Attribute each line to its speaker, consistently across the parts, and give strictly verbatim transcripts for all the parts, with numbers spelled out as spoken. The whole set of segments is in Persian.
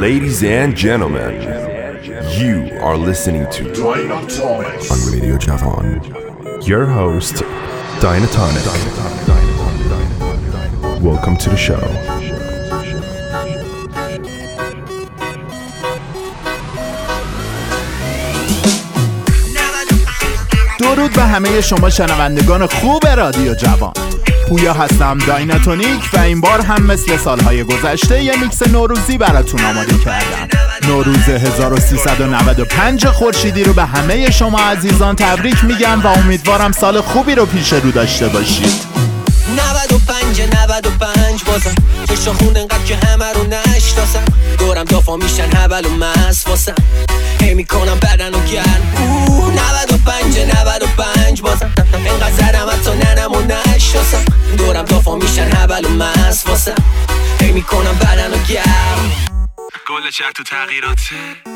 Speaker 1: Ladies and gentlemen, you are listening to on Radio Javan. Your host, Dynatonic. Welcome to the show.
Speaker 2: درود به همه شما شنوندگان خوب رادیو جوان. پویا هستم، دایناتونیک، و این بار هم مثل سالهای گذشته یه میکس نوروزی براتون آماده کردم. نوروز هزار و سیصد و نود و پنج خورشیدی رو به همه شما عزیزان تبریک میگم و امیدوارم سال خوبی رو پیش رو داشته باشید.
Speaker 3: نود و پنج نود و پنج بازم چشا خون انقدر که همه رو نشناسم، دورم دافا میشن هبل و مست واسم، هی میکنم بدن و گرم. نود و پنج نود و پنج بازم انقدر زدم حتی ننم و نشناسم، دورم دافا میشن هبل و مست واسم، هی میکنم بدن و گرم.
Speaker 4: گل شهر تو تغییراته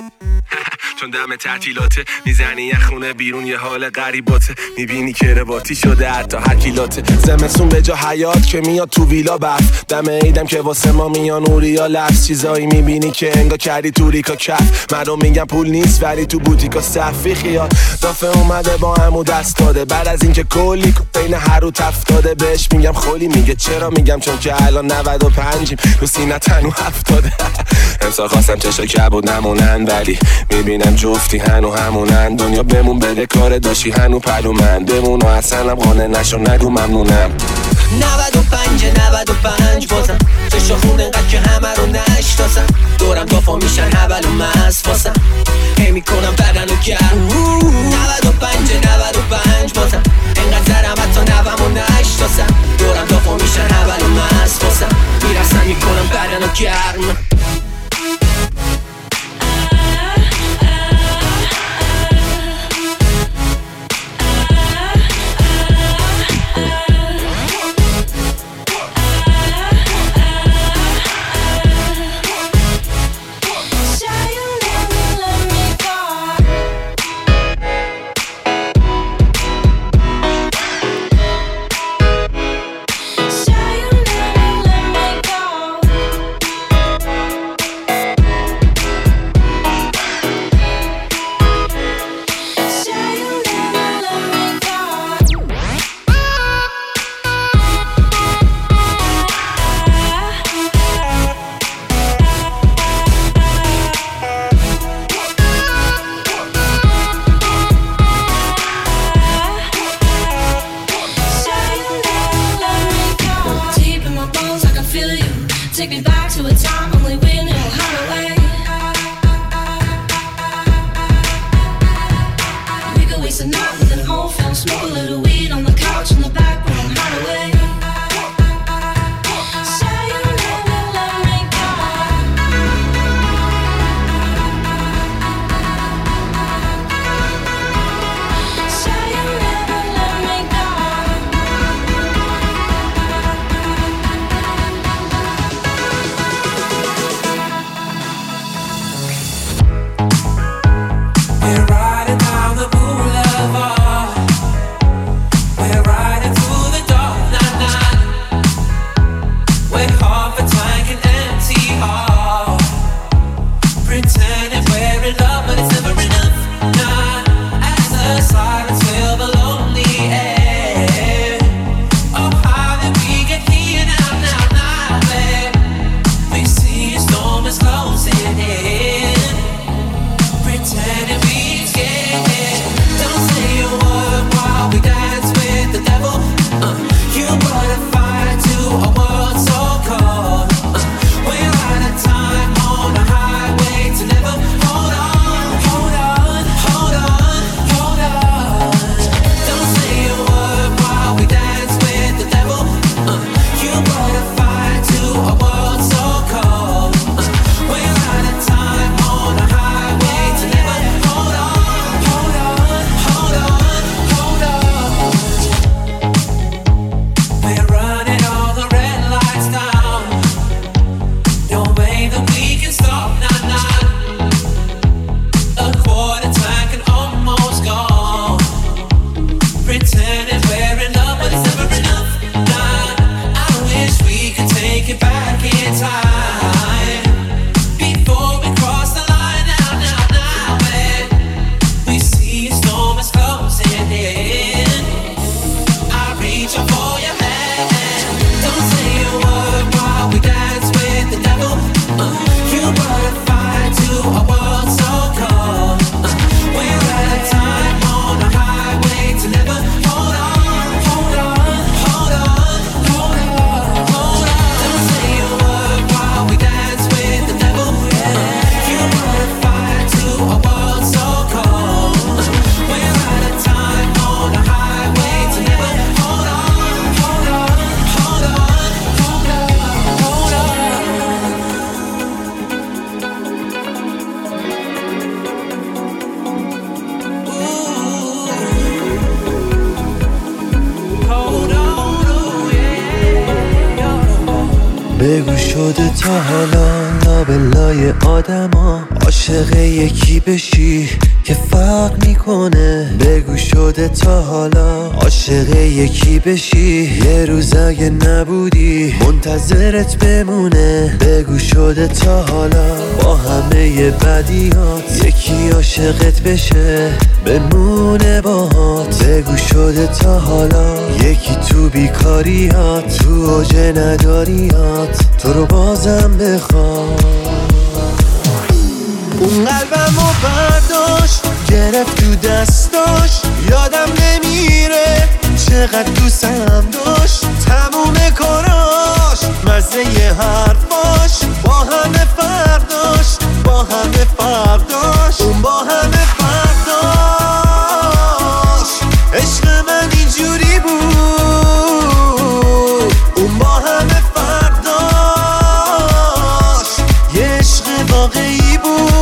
Speaker 4: چون دم تعطیلاته، میزنی یه خونه بیرون یه حال غریباته، میبینی که رباطی شده حتی هر کیلاته. زمستون به جا حیات که میاد تو ویلا برف، دم عیدم که واسه ما میان اوریا لفظ، چیزایی میبینی که انگا کردی تو ریکا کف. مردم میگن پول نیست ولی تو بوتیکا صفی خیال، دافه اومده با همو دست داده، بعد از اینکه کلی بین هر رو تفتاده. بهش میگم خولی، میگه چرا؟ میگم چون که الان نود و پنجیم رو سینه تنو هفتاده. امسال خواستم چشا کبود نمونن ولی میبینم جفتی هنو همونن، دنیا بمون بده کار داشتی هنو پلو من بمون و اصلا قانه نشو نگو ممنونم.
Speaker 3: نود و پنج نود و پنج بازم چشا خون انقدر که همه رو نشناسم، دورم دافا میشن هبل و مست واسم، هی میکنم بدن و گرم. نود و پنج نود و پنج بازم انقدر زدم حتی نوم و نشناسم، دورم دافا میشن هبل و مست واسم، میرسم میکنم بدن و گرم. We're riding through the dark, nah,
Speaker 5: شده تا حالا لابلای آدما عاشق یکی بشی که فرق میکنه؟ بگو شده تا حالا عاشق یکی بشی یه روز اگه نبودی منتظرت بمونه؟ بگو شده تا حالا با همه بدیات یکی عاشقت بشه بمونه باهات؟ بگو شده تا حالا یکی تو بیکاریات تو اوج نداریات تو رو بازم بخواد؟ اون قلبمو برداشت گرفت تو دستاش یادم نمیره چقدر دوستم داشت تموم کاراش مزه ی حرفاش با همه فرداش با همه فرداش اون با همه فرداش عشق من اینجوری بود اون با همه فرداش یه عشق واقعی بود.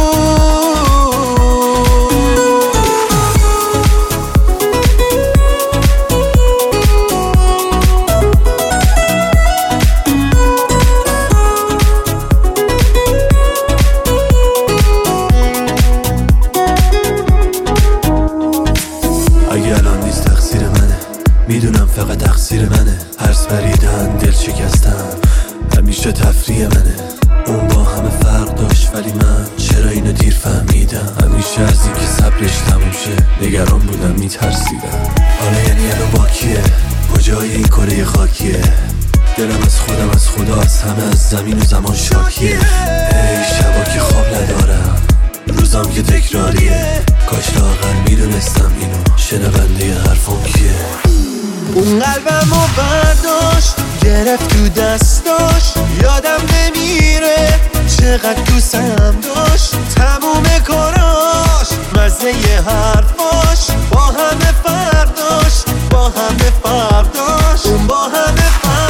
Speaker 5: میدونم فقط تقصیر منه هرس پریدن دل شکستم همیشه تفریح منه اون با همه فرق داشت ولی من چرا اینو دیر فهمیدم همیشه از اینکه صبرش تموم شه نگران بودم میترسیدم حالا یعنی الان با کیه کجای این کره خاکیه دلم از خودم از خدا از همه از زمین و زمان شاکیه ای شبا که خواب ندارم روزام که تکراریه کاش لااقل میدونستم اینو شنونده حرفم کیه. اون قلبمو برداشت گرفت تو دستاش یادم نمیره چقدر دوستم داشت تموم کاراش مزه ی حرفاش با همه فرداش با همه فرداش اون با همه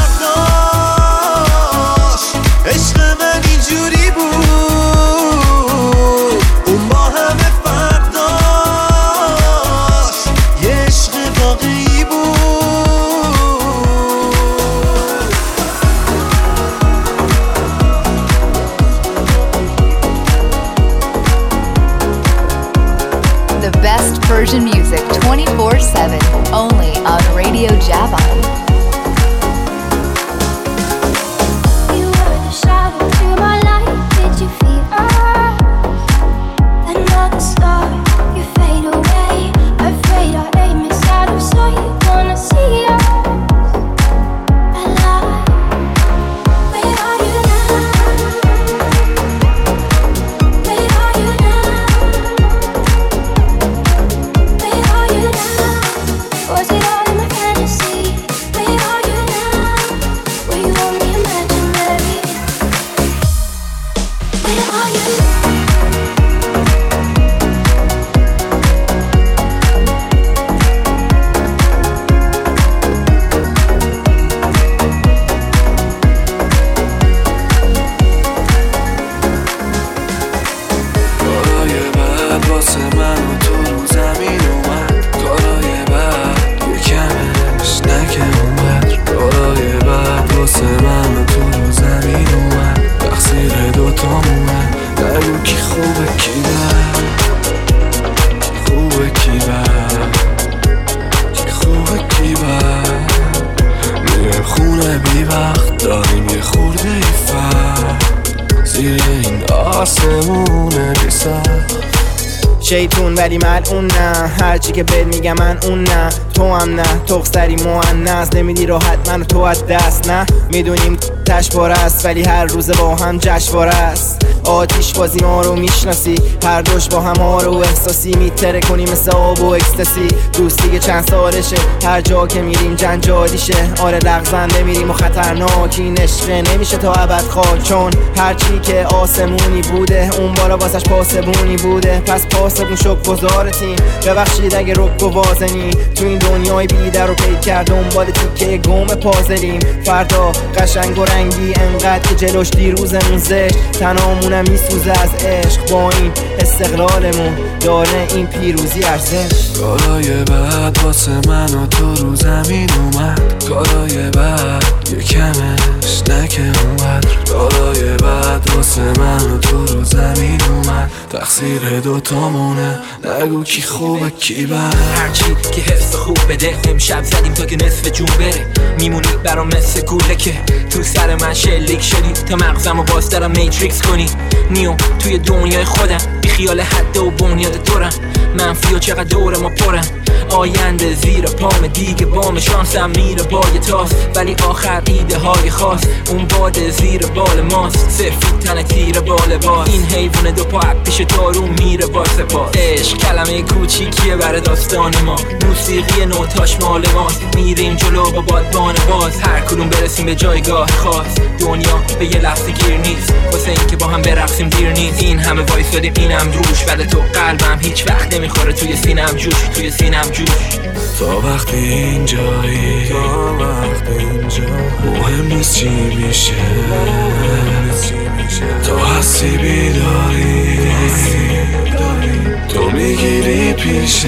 Speaker 5: فرداش عشق من اینجوری بود اون با همه فرداش یه عشق واقعی بود.
Speaker 6: Best Persian music twenty-four seven, only on Radio Javan.
Speaker 7: You were the shadow to my light, did you feel another star? You fade away, afraid our aim is out of sight. Wanna see us alive? Where are you now? Where are you now? Was it all in my fantasy? Where are you now? Were you only imaginary? Where are you?
Speaker 5: کارای بعد واسه من و تو رو زمین اومد کارای بعد یه کمش نکه اونقدر کارای بعد واسه من و تو رو زمین اومد تقصیر دوتامونه نگو کی خوبه کی بد کی خوبه کی بد کی خوبه کی بد میرم خونه بی وقت داریم یه خورده ای فرق زیر این آسمونه بی سخت
Speaker 8: شیطون ولی ملعون نه هرچی که بهت میگم من اون نه تو هم نه تخصری مؤنث نمیدی راحت منو تو از دست نه میدونیم تشواره است ولی هر روز با هم جشنواره است آتیش بازی ما رو میشناسی هر دوش با هم ها رو احساسی میتره کنی مثل آب و اکستاسی دوستی که چند سالشه هر جا که میریم جنجالیشه آره لغزنده میریم و خطرناک این عشقه نمیشه تا ابد خاک چون هرچی که آسمونی بوده اون بالا واسش پاسبونی بوده پس پاسبون شک گذارتیم ببخشید اگه رک و وازنی تو این دنیای بیدر رو پید کرد دنبال تیکه گم پازلیم. فردا قشنگ و رنگی انقدر که جلوش دیروزمون زشت، تنامونم میسوزه از عشق. با این استقلالمون داره این پیروزی ارزش.
Speaker 5: کارای بعد واسه من و تو رو زمین اومد، کارای بعد یه کمش نکه اونقدر. کارای بعد واسه من و تو رو زمین اومد، تقصیر دوتامونه نگو کی خوبه کی بد.
Speaker 9: هرچی که حس خوب بده امشب زدیم تا که نصف جون بره. میمونی برام مثل کوله که تو سر من شلیک شدی تا مغزم رو باز دارم میتریکس کنی. نیو توی دنیای خودم بی خیال حد و بنیاد دورم. منفی و چقدر دور ما پرم، آینده زیر پام دیگه بام شانسم میره با یه تاس. ولی آخر ایده های خاص اون باد زیر بال ماست. صرفی تن تیر بال باز این حیوان دو پا پیش دارون میره با سپاس. عشق کلمه کوچیکیه برای داستان ما، موسیقی نوتاش مال ماست. میریم جلو با بادبان باز، هر کدوم برسیم به جایگاه خاص. دنیا به یه لحظه گیر نیست واسه این که با هم برقصیم دیر نیست. این همه وایسادیم اینم روش، ولی تو قلبم هیچ وقت نمیخوره توی سینم جوش، توی سینم جوش.
Speaker 5: تا وقتی اینجایی، تا وقتی اینجا مهم نیست چی میشه. تا هستی بیداری تو میگیری پیشه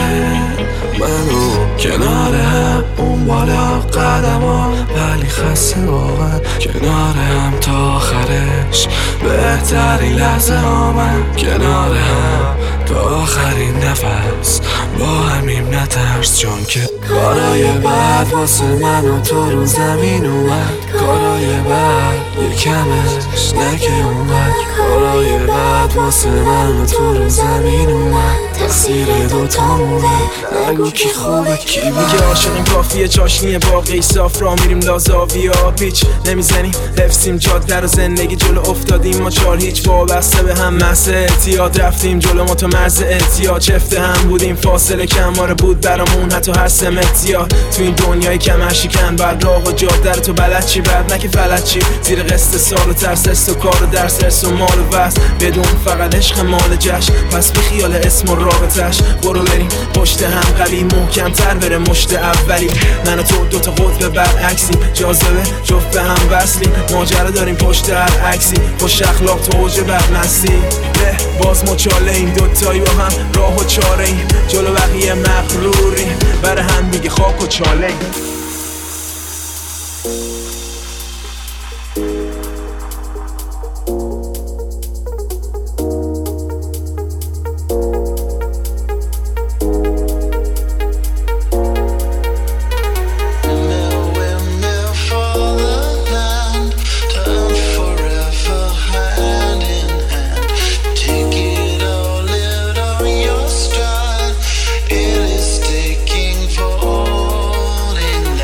Speaker 5: منو کنار هم اون بالا قدم ها، ولی خسته واقعا کنار هم تا آخرش. بهترین لحظه ها من کنار هم تا آخرین نفس با همیم نترس، چون که کارای بعد واسه من و تو رو زمین اومد. کارای بعد یه کمش نکه اومد. کارای بعد واسه من و تو رو زمین اومد، تقصیر دوتامونه نگو کی خوبه کی بد.
Speaker 10: میگه عاشقیم کافیه چاشنیه باقی صاف را میریم لازاویا پیچ نمیزنیم حفظیم جاده رو زندگی جلو افتادیم ما چار هیچ وابسته به هم محض اعتیاد. رفتیم جلو ما تو مرز اعتیاد، چفته هم بودیم فاصله کماره بود برامون حتی هر سمتیاد. تو این دنیای کمر شکن بعد راه و جاده رو تو بلد چی بعد نه که فلت چی. زیر قسط سال و ترس است و کار و درس ارس و مال و بس بدون فقط عشق مال جشن. پس بی خیال اسم و رابطش برو بریم پشت هم قوی محکم تر بره مشت اولی. من و تو دوتا قطب برعکسیم، جاذبه جفت به هم وصلیم. ماجرا داریم پشت هر عکسی، خوش اخلاق تو اوج بدمستی. باز ما چاله این دوتایی با هم راه و چاره ایم، جلو بقیه مغروریم برای هم دیگه خاک و چاله ایم.
Speaker 7: Taking fall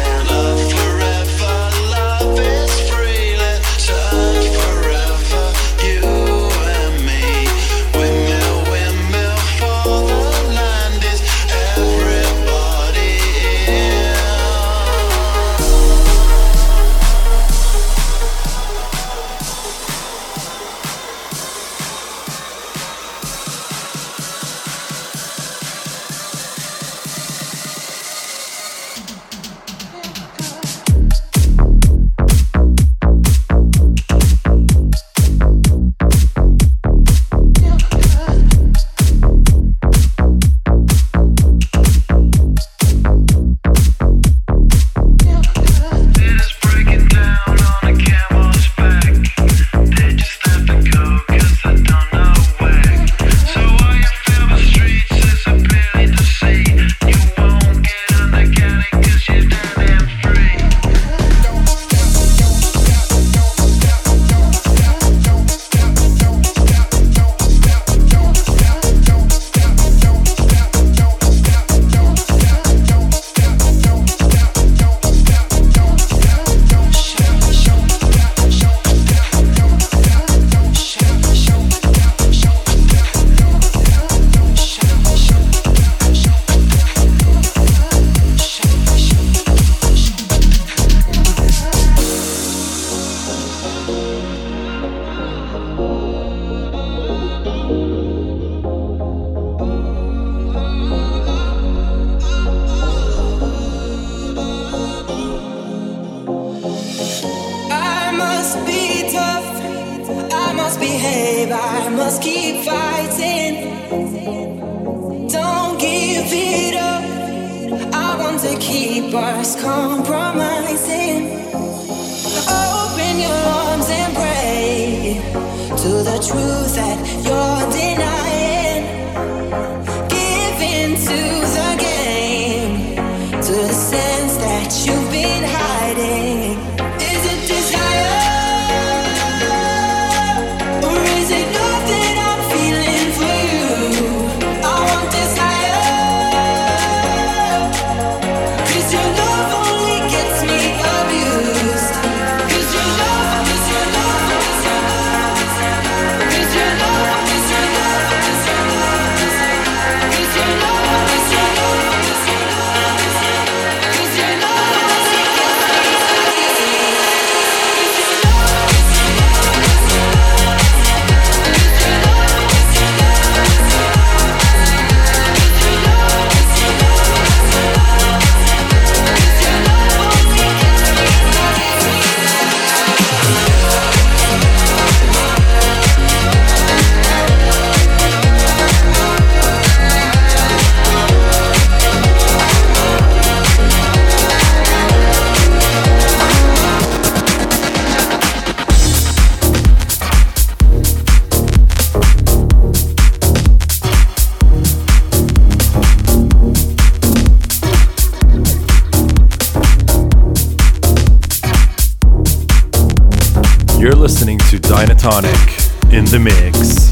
Speaker 3: behave, I must keep fighting. Don't give it up. I want to keep us compromising. Open your arms and pray to the truth that you're denying. Give in to the game, to the sense that you've been hiding. Is it desire? Or is it love that I'm feeling for you? I want desire, 'cause your love only gets me abused. 'Cause your love, 'cause your love, 'cause your love, 'cause your love, 'cause your love, 'cause your love, 'cause your love, 'cause your love, 'cause your love, 'cause your love, 'cause your love only gets me
Speaker 1: You're listening to Dynatonic in the mix.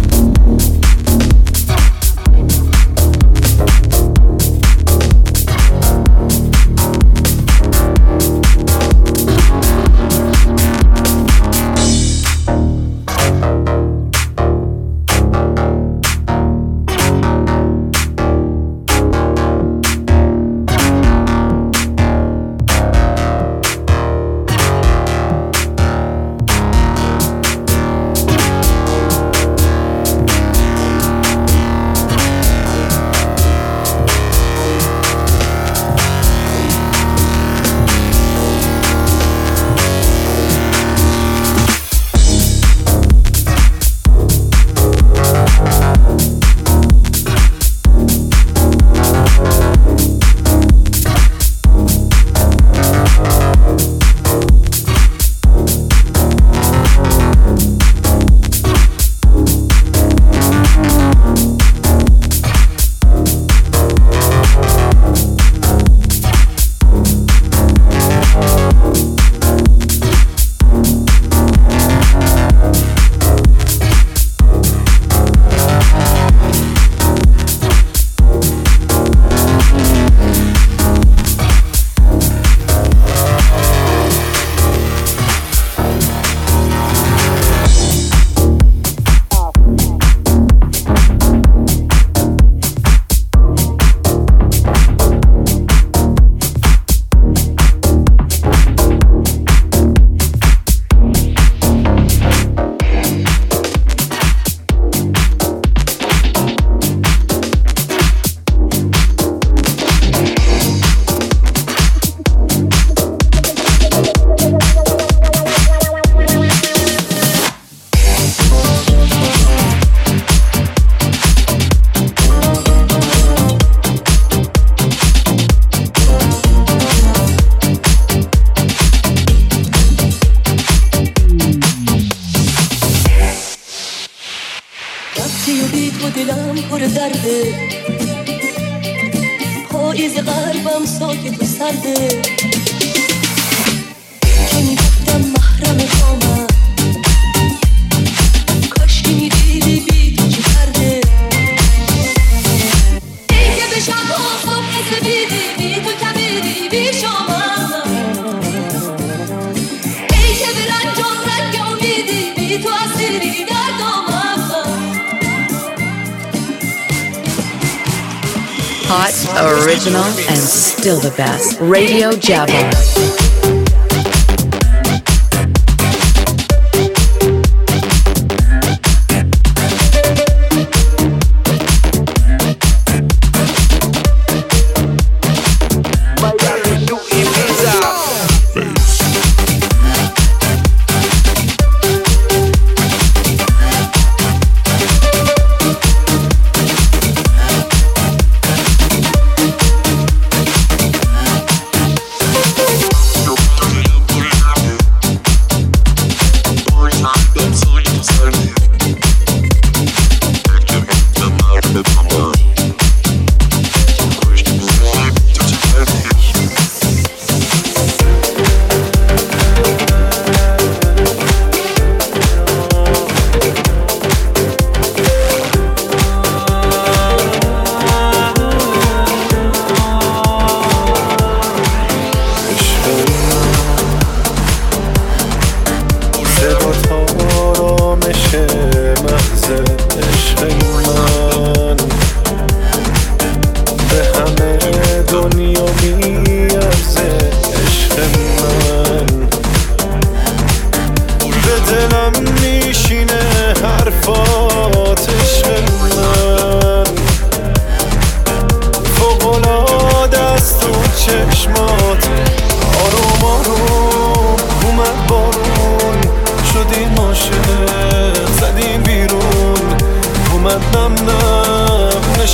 Speaker 11: Hot, original, and still the best. Radio Java.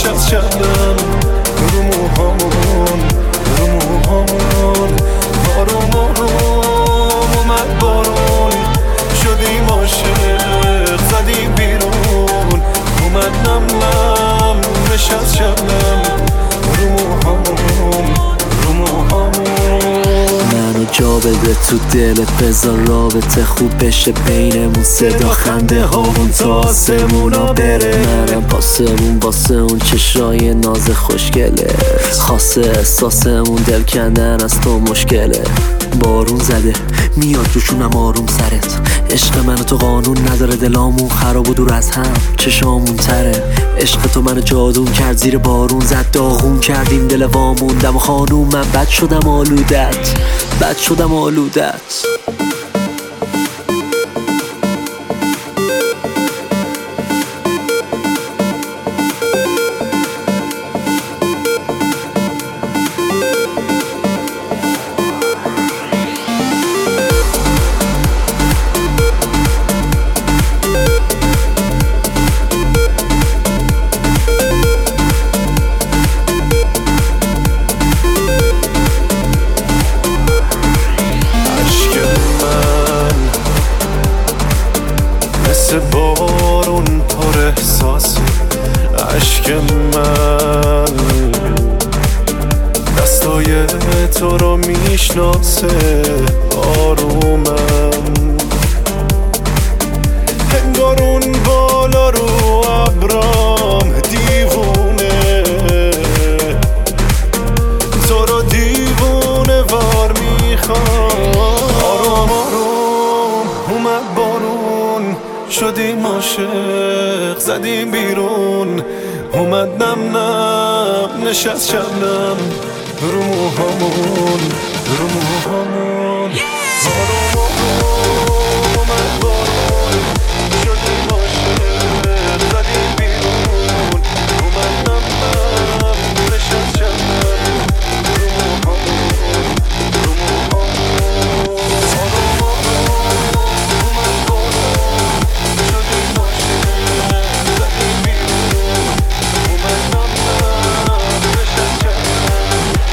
Speaker 5: نشست شبنم رو موهامون رو موهامون آروم آروم اومد بارون شدیم عاشق زدیم بیرون اومد نم نم نشست شبنم رو موهامون رو موهامون
Speaker 12: منو جا بده تو دلت بذار رابطه خوب بشه بینمون صدا خنده هامون تا آسمونا بره منم پاسمون باسه اون چشای ناز خوشگله خاصه احساسمون دل کندن از تو مشکله بارون زده میاد روشونم آروم سرت عشق منو تو قانون نداره دلامون خراب و دور از هم چشامون تره عشق تو منو جادون کرد زیر بارون زد داغون کردیم دل وامون دم خانوم من بد شدم آلودت بد شدم آلودت
Speaker 5: بارون پر احساسی عشق من دستای تو رو میشناسه آرومم انگار اون بالا رو ابرام دیوونه تو رو دیوونه وار میخوام آروم آروم اومد بارون شدیم عاشق زدیم بیرون اومد نم نم نشست شبنم رو موهامون رو موهامون آروم آروم اومد بارون شدیم عاشق زدیم بیرون اومد نم نم نشست شبنم رو موهامون رو موهامون آروم آروم اومد بارون شدیم عاشق زدیم بیرون اومد نم نم نشست شبنم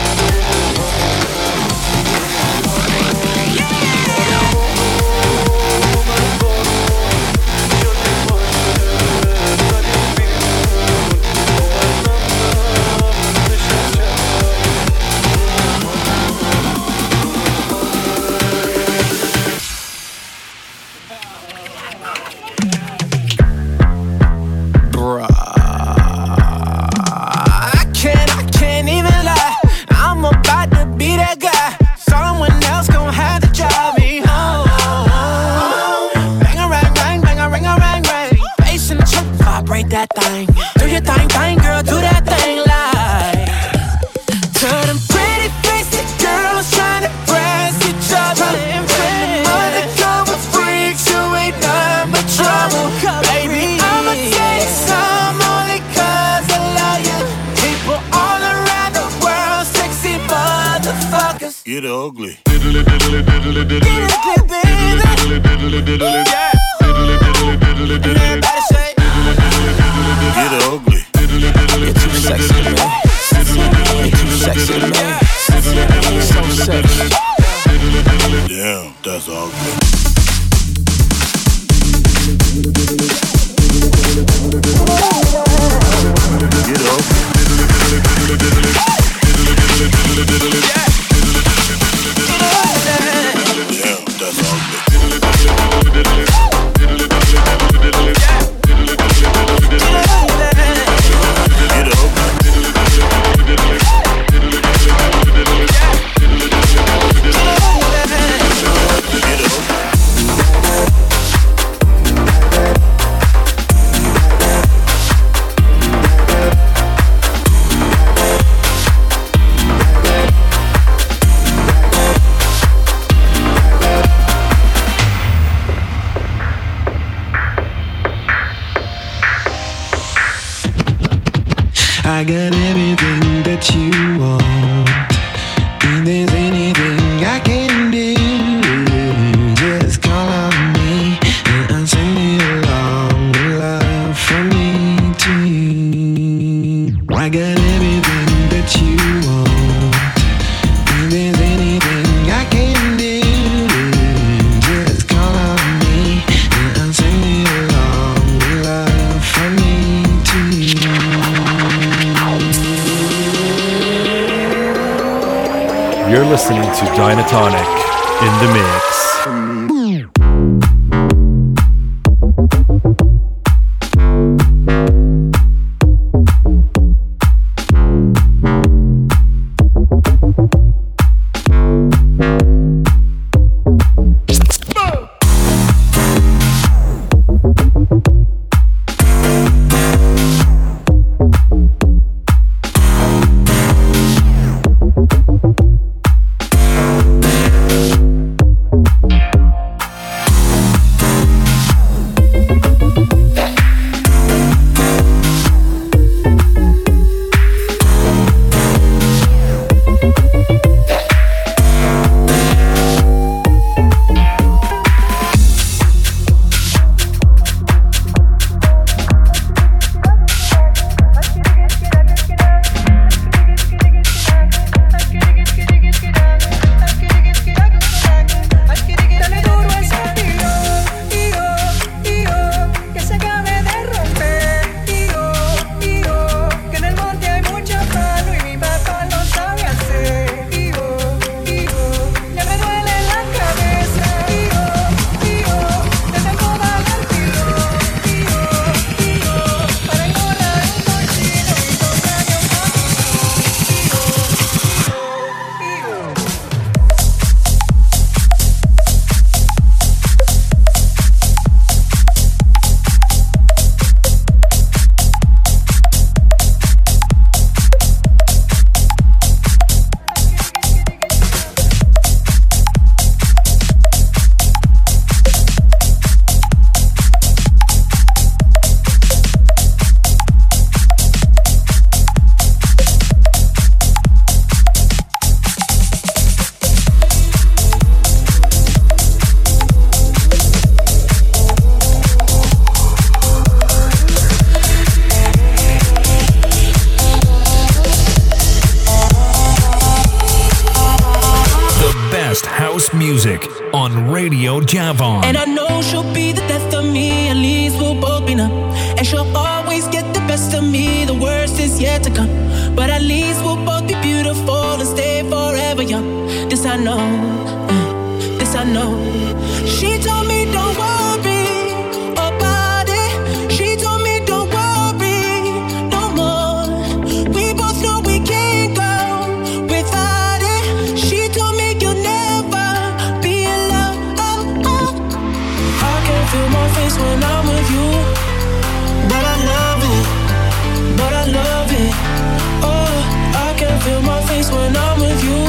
Speaker 3: I can't, I can't even lie. I'm about to be that guy. Someone else gon' have to drive me home. Bang a rang rang, bang a ring a rang rang. Bass in the truck, vibrate that thing. Do your thing, thing, girl, do that thing like. To them pretty faced girls trying to press each other. Undercover freaks who ain't nothing but trouble. Baby, I'ma take some only 'cause I love you. People all around the world, sexy motherfuckers.
Speaker 5: Get ugly.
Speaker 3: Get ugly, baby. Yeah. Everybody say,
Speaker 5: Get ugly.
Speaker 3: you're too sexy to me. You're too sexy to me. So sexy.
Speaker 5: Damn, that's ugly. Get ugly. Damn, that's ugly.
Speaker 13: I got everything that you want. If there's anything I can do, just call on me and I'll send it along with love from me to you.
Speaker 1: You're listening to Dynatonic in the mix.
Speaker 14: Music on Radio Javon.
Speaker 15: And I know she'll be the death of me, at least we'll both be numb. And she'll always get the best of me, the worst is yet to come. But at least we'll both be beautiful and stay forever young. This I know, uh, this I know. She told me don't worry about it. She told me don't worry no more. We both know we can't go without it. She told me you'll never be alone. Oh, oh. I can feel my face when I'm with you, but I love it, but I love it. Oh, I can feel my face when I'm with you,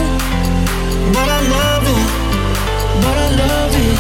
Speaker 15: but I love it, but I love it.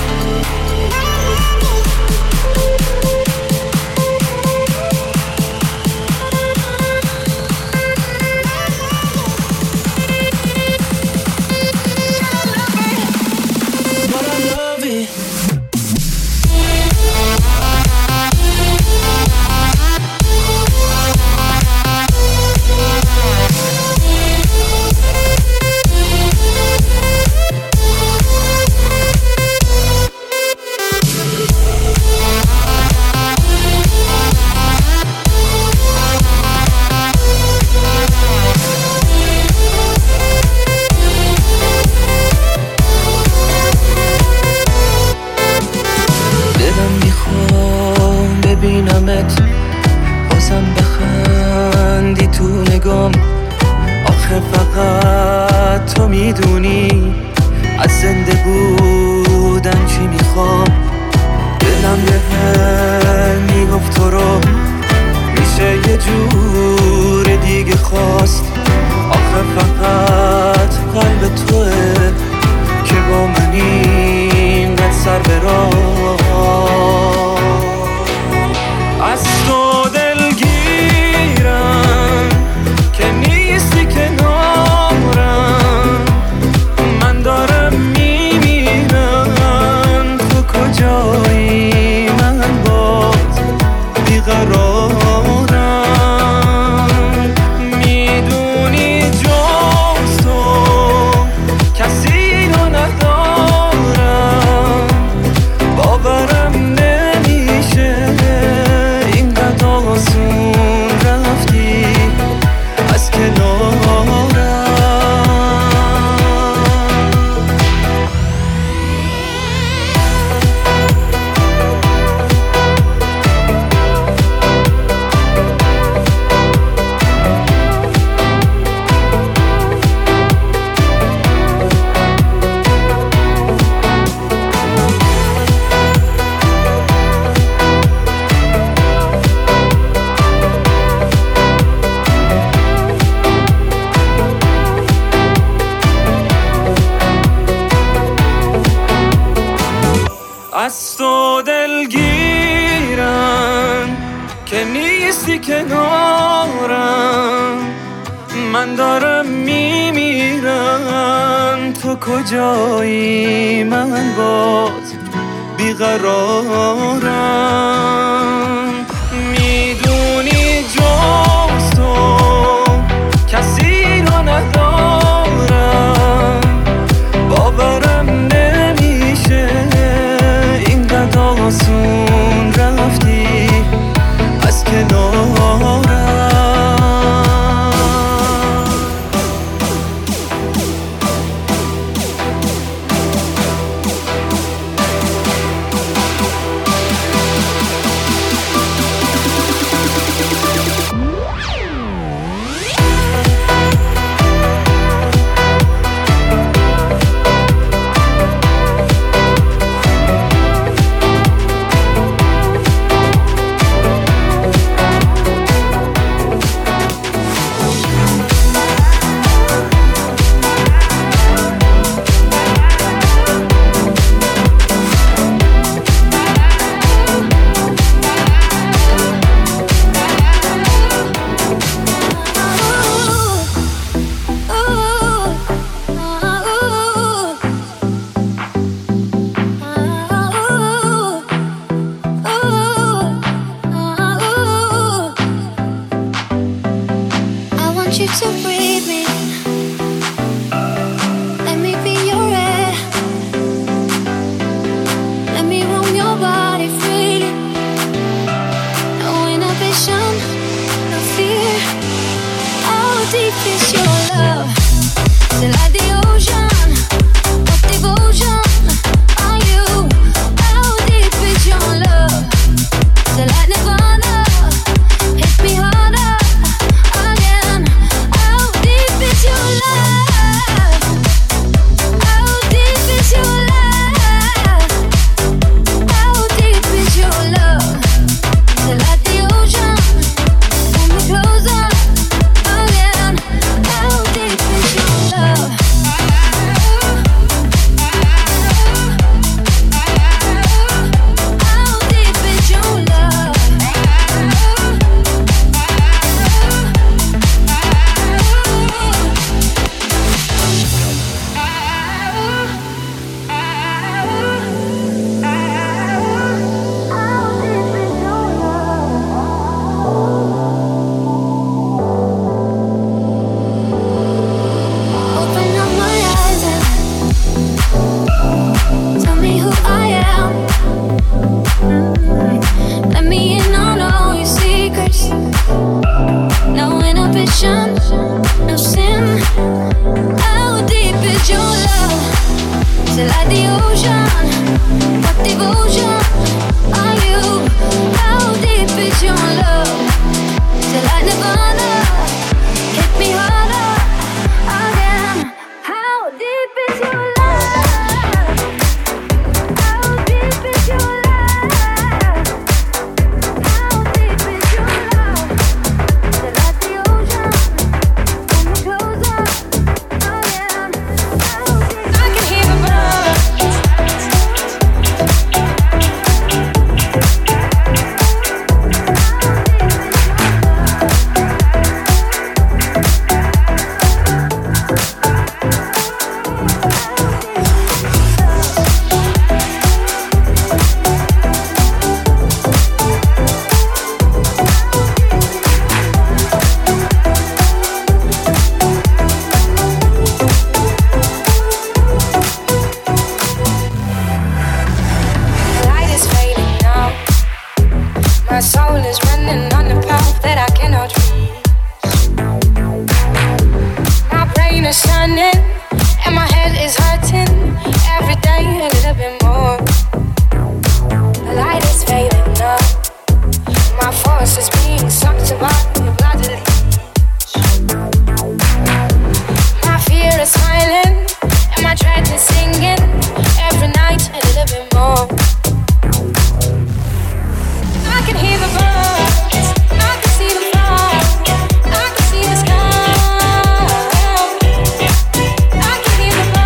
Speaker 16: بازم بخندی تو نگام. آخه فقط تو میدونی از زنده بودن چی میخوام. دلم به میگفت تو رو میشه یه جور دیگه خواست. آخه فقط قلب توه که با من اینقدر سر به راه. از تو دلگیرم که نیستی کنارم. من دارم میبینم تو کجایی من با که نیستی کنارم، من دارم میمیرم. تو کجایی؟ من باز بیقرارم. میدونی جز تو کسی رو ندارم، باورم نمیشه اینقدر آسون رفتی از کنارم.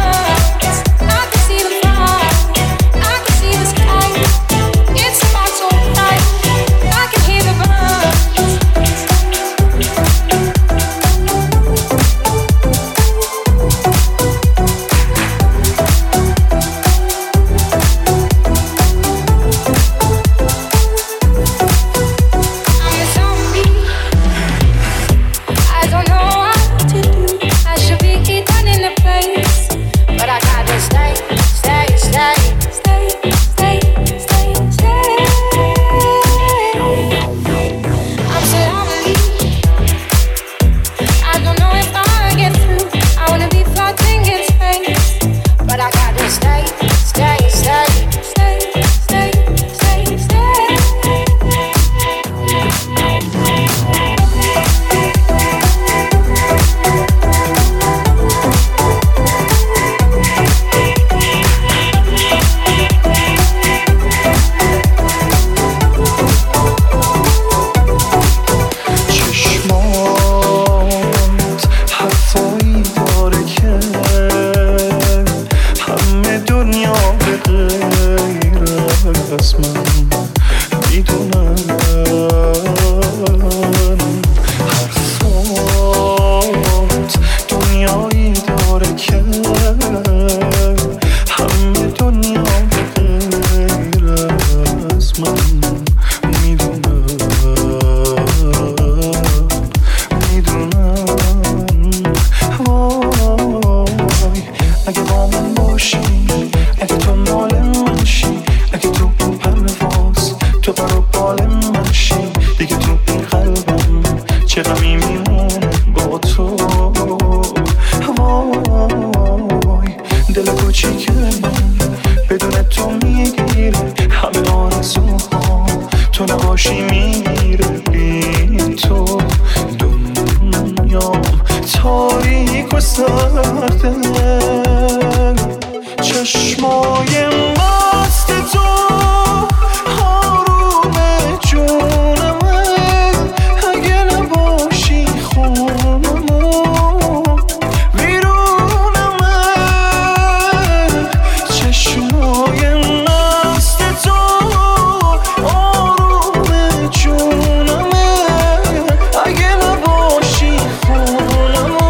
Speaker 7: It's about to
Speaker 16: میدونن هر صوت دنیایی داره که همه دنیا غیر از من میدونن میدونن وای اگه با من باشی اگه تو مال منشی اگه تو این پرواز تو برو بال منشی دیگه تو این قلبم چه غمی میمونه با تو وای دل کوچیک من بدون تو میگیره همه آرزوها تو نباشی میمیره بی تو دنیام تاریک و سرده چشمای مست تو آروم جونمه اگه نباشی خونمو بیرونمه چشمای مست تو آروم جونمه اگه نباشی خونمو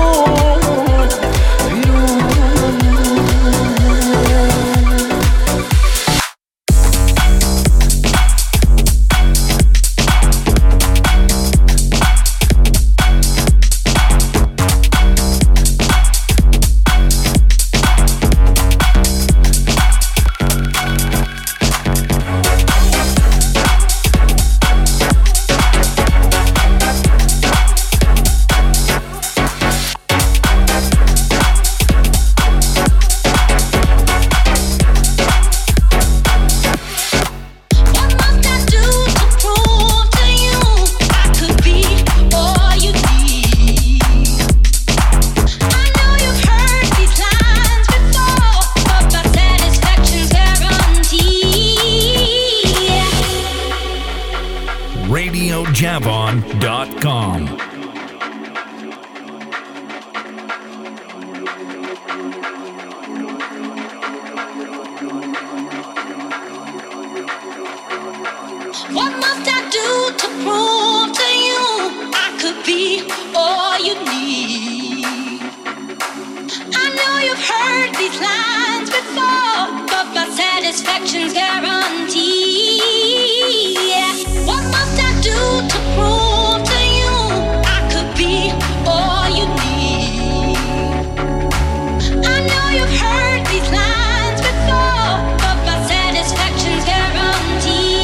Speaker 14: radio javon dot com.
Speaker 7: What must I do to prove to you I could be all you need? I know you've heard these lines before, but my satisfaction's guaranteed. What must I do to prove to you I could be all you need? I know you've heard these lines before, but my satisfaction's guaranteed.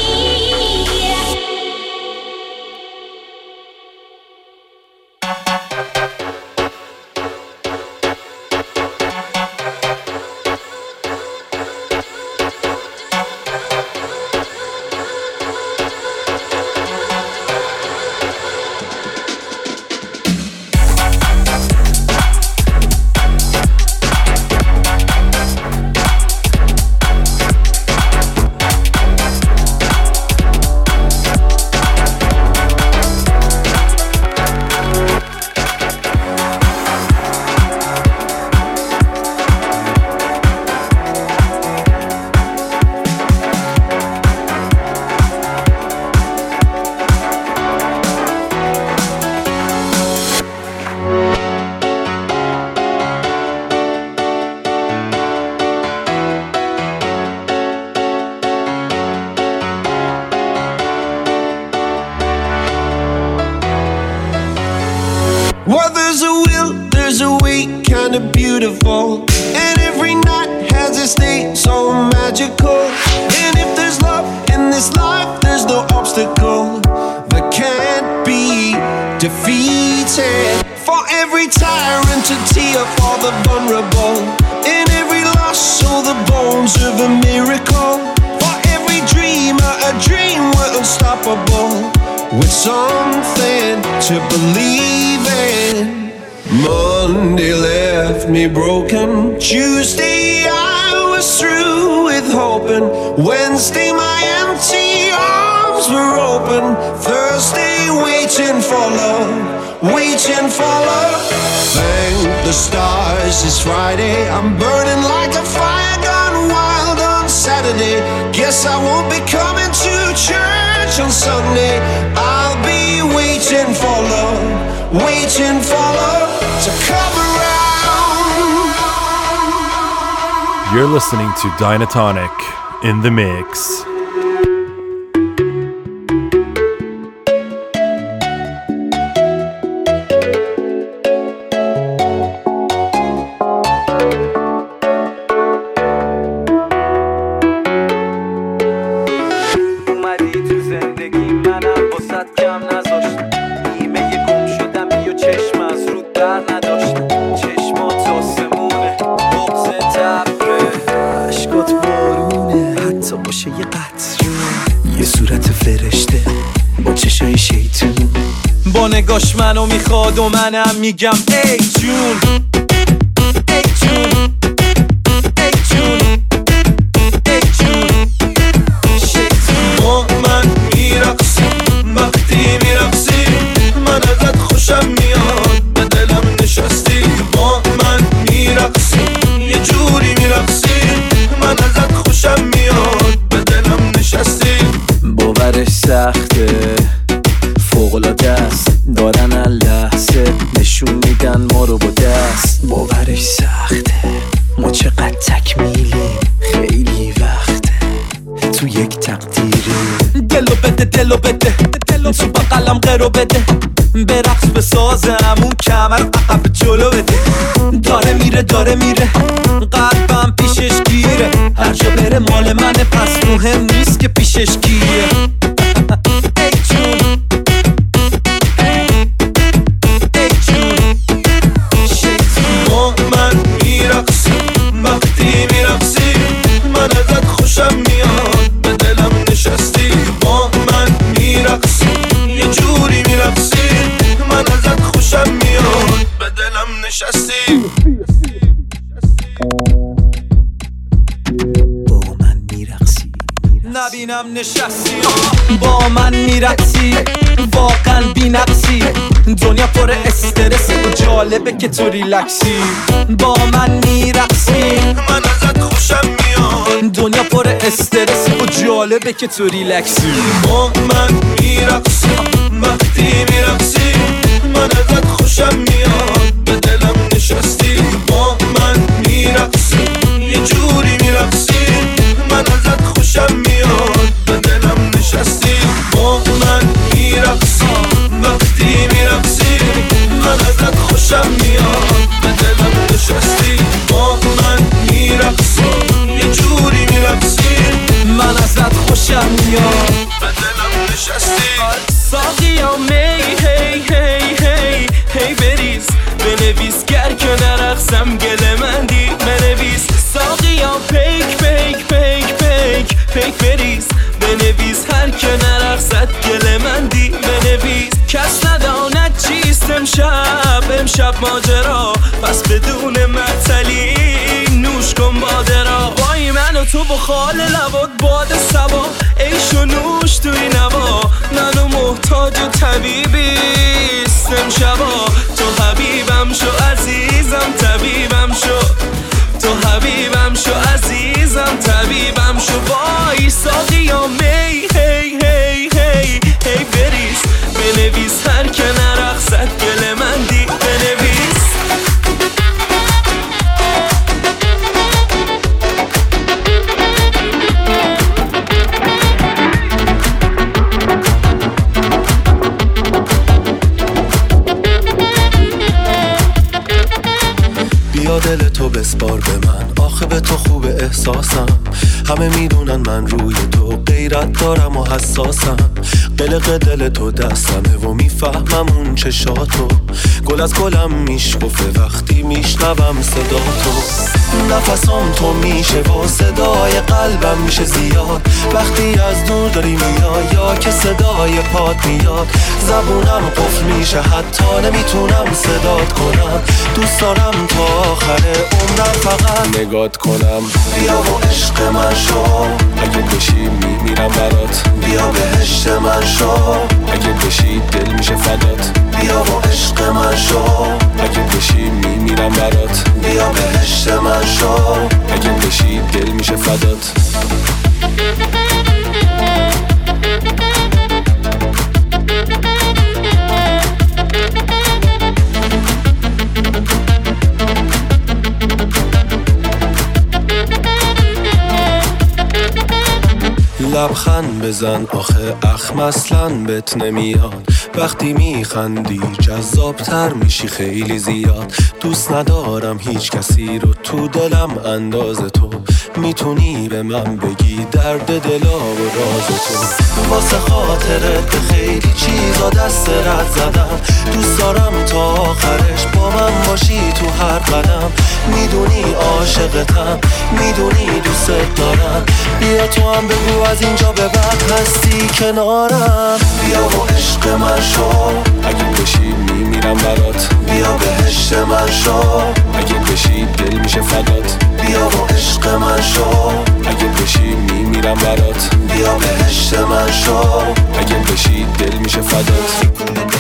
Speaker 17: Well, there's a will, there's a way, kinda beautiful. And every night has its day, so magical. And if there's love in this life, there's no obstacle that can't be defeated. For every tyrant to tear for the vulnerable. In every loss, so the bones of a miracle. For every dreamer, a dream we're unstoppable. With something to believe in. Monday left me broken. Tuesday I was through with hoping. Wednesday my empty arms were open. Thursday waiting for love, waiting for love. Thank the stars it's Friday. I'm burning like a fire gone wild on Saturday. Guess I won't be coming to church beach on Sunday. I'll be waiting for love, waiting for love to come around.
Speaker 1: You're listening to Dynatonic in the mix.
Speaker 18: نگاش منو میخواد و منم میگم ای جون ای جون ای جون ای جون
Speaker 17: با من میرقصی وقتی میرقصی من ازت خوشم میاد به دلم نشستی با من میرقصی یه جوری میرقصی من ازت خوشم میاد به دلم نشستی
Speaker 5: باورش سخته فوق‌العاده است دارن لحظه نشون میدن ما رو با دست باورش سخته ما چقدر تکمیلیم خیلی وقته تو یک تقدیری
Speaker 18: دلو بده دلو بده دلو تو بقلم قرو بده برقص بسازم اون کمر عقب جلو بده داره میره داره میره قلبم پیشش گیره هر جا بره مال منه پس مهم نیست که پیشش گیره ای جون
Speaker 17: وقتی میرقصی من ازت خوشم میاد به دلم نشستی با من میرقصی یه جوری میرقصی من ازت خوشم میاد به دلم نشستی
Speaker 5: با من میرقصی
Speaker 18: نبینم نشستی با من میرقصی واقعا بی نقصی دنیا پر استرس و جالبه که تو ریلکسی با من میرقصی
Speaker 17: من ازت خوشم میاد
Speaker 18: دنیا پر استرس و جالبه که تو ریلکسی
Speaker 17: با من میرقصی وقتی میرقصی من ازت خوشم میاد به دلم نشستی با من میرقصی یه جوری میرقصی من ازت خوشم میاد به دلم نشستی با من میرقصی وقتی میرقصی من ازت خوشم میاد به دلم نشستی با من میرقصی یه جوری میرقصی
Speaker 18: من ازت خوشم میاد
Speaker 17: به دلم نشستی
Speaker 18: ساقی ها می هی هی هی هی بریز بنویس گر که نرقصم گل من دی بنویس ساقی ها پیک پیک پیک پیک پیک بریز بنویس هر که نرقصد گل من دی بنویس کس نداند چیست امشب امشب ماجرا پس بدون معطلی نوش کن باده را وای من و تو با خال لبات باد سبا عیش و نوش توی نوا منو محتاج و طبیبیست امشبا تو حبیبم شو عزیزم طبیبم شو تو حبیبم شو عزیزم طبیبم شو وای ساقی ها می هی هی هی هی بریز بنویس هر که نرقصد گل من دی بنویس
Speaker 5: بیا دل تو بسپار به من آخه به تو خوب احساسم همه میدونن من روی تو غیرت دارم و حساسم قلق دل تو دستمه و میفهمم اون چشاتو گل از گلم میشکفه وقتی میشنوم صدا تو نفسام تو میشه و صدای قلبم میشه زیاد وقتی از دور داری میای یا که صدای پات میاد زبونم قفل میشه حتی نمیتونم صدات کنم دوست دارم تا آخر عمرم فقط نگات کنم بیا و عشق من شو اگه بشی میمیرم برات بیا بهشت من شو اگه بشی دل میشه فدات بیا و عشق من شو اگه بشی میمیرم برات بیا بهشت من شو اگه بشی دل میشه فدات لبخند بزن آخه اخم اصلاً بهت نمیاد. وقتی میخندی جذابتر میشی خیلی زیاد. دوست ندارم هیچ کسی رو تو دلم انداز تو. میتونی به من بگی درد دلا و راز تو. واسه خاطرت به خیلی چیزا دست رد زدم. دوست دارم تا آخرش با من باشی تو هر قدم. میدونی عاشقتم، میدونی دوست دارم. بیا تو هم بگو از اینجا به بعد هستی کنارم. بیا و عشق من شو، اگه بشی میمیرم برات. بیا بهشت من شو، اگه بشی دل میشه فدات. بیا و عشق من شو، اگه بشی میمیرم برات. بیا بهشت من شو، اگه بشی دل میشه فدات.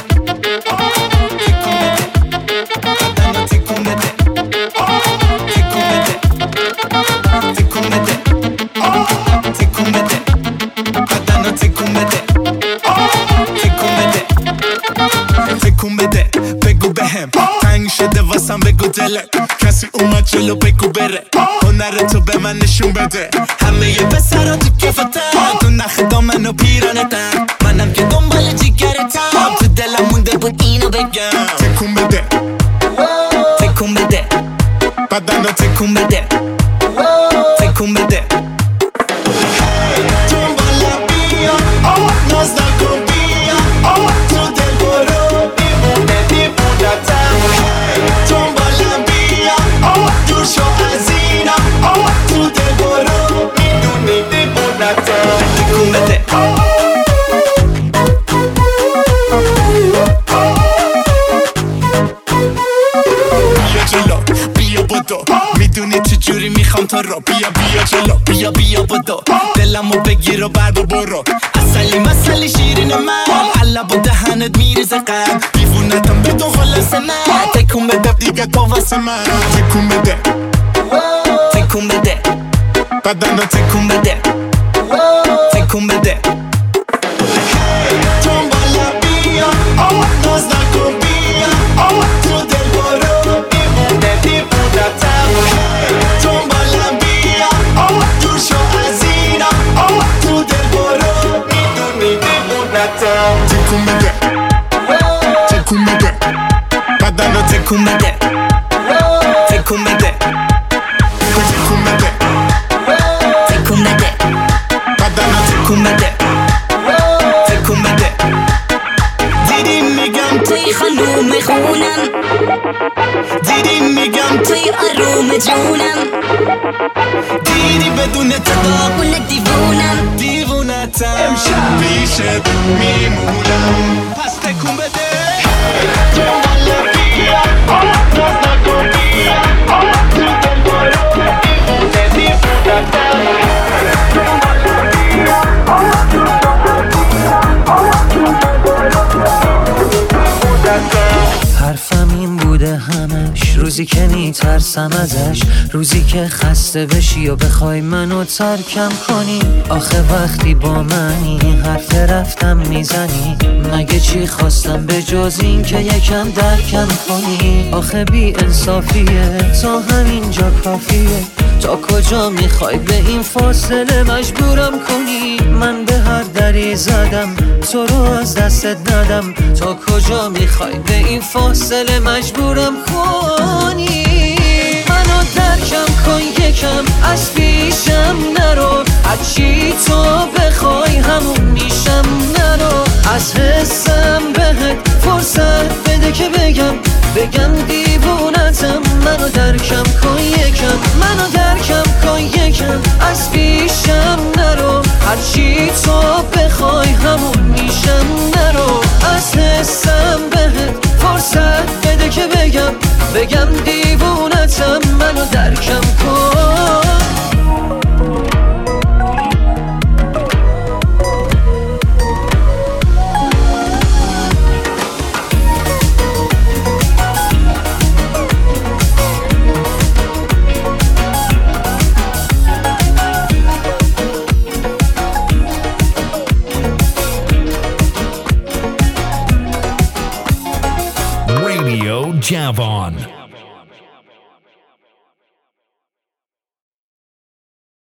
Speaker 19: واسم بگو دلت کسی اومد جلو بگو بره. هنرتو به من نشون بده. همه یه پسرا تو کفتن، تو نخ دامن و پیرانتن. منم که دنبال جیگرتم، تو دلم مونده بود اینو بگم. تکون بده، تکون بده، بدنو تکون بده، تکون بده. دنبالم بیا، ناز نکن بیا، تو دل برو میمونه میمونتم. دنبالم بیا، دور شو از اینا، تو دل برو میدونی میمونتم. تکون بده، بیا جلو بیا بدو. میدونی چجوری میخوام تو رو. بیا بیا جلو بیا بیا بدو. دلمو بگیر و بعد برو. اصلی مسلی شیرین من، حلب و دهنت میریزه قم. دیوونتم بدون خلاص من. تکون بده دیگه تو واسه من. تکون بده، تکون بده، بدنو تکون بده، تکون بده. دنبالم بیا، ناز نکن بیا، تو دل برو میمونه میمونتم. دنبالم بیا، دور شو از اینا، تو دل برو میدونی میمونتم. تکون بده، تکون بده، بدنو تکون بده، تکون بده، تکون بده، تکون بده، بدنو تکون بده، تکون بده. دیدی میگم توی خانوم خونم، دیدی میگم توی آروم جونم. دیدی بدون تو داغون دیوونم، دیوونتم. امشب پیشت میمونم. پس تکون بده. دنبالم بیا، ناز نکن بیا، تو دل برو میمونه میمونتم. دنبالم بیا، ناز نکن بیا، تو دل برو میمونتم.
Speaker 20: حرفم این بوده همش، روزی که میترسم ازش، روزی که خسته بشی و بخوای منو ترکم کنی. آخه وقتی با منی حرف رفتم میزنی، مگه چی خواستم به جز این که یکم درکم کنی. آخه بی انصافیه تا همینجا کافیه. تا کجا میخوای به این فاصله مجبورم کنی؟ من به هر دری زدم تو رو از دستت ندم. تا کجا میخوای به این فاصله مجبورم کنی؟ منو درکم کن یکم، از پیشم نرو. هرچی تو بخوای همون میشم، نرو. از حسم بهت فرصت بده که بگم، بگم دیوونتم. منو درکم کن یکم، منو درکم کن یکم، از پیشم نرو. هرچی تو بخوای همون میشم، نرو. از حسم بهت فرصت بده که بگم، بگم دیوونتم. منو درکم کن.
Speaker 14: Radio Javon.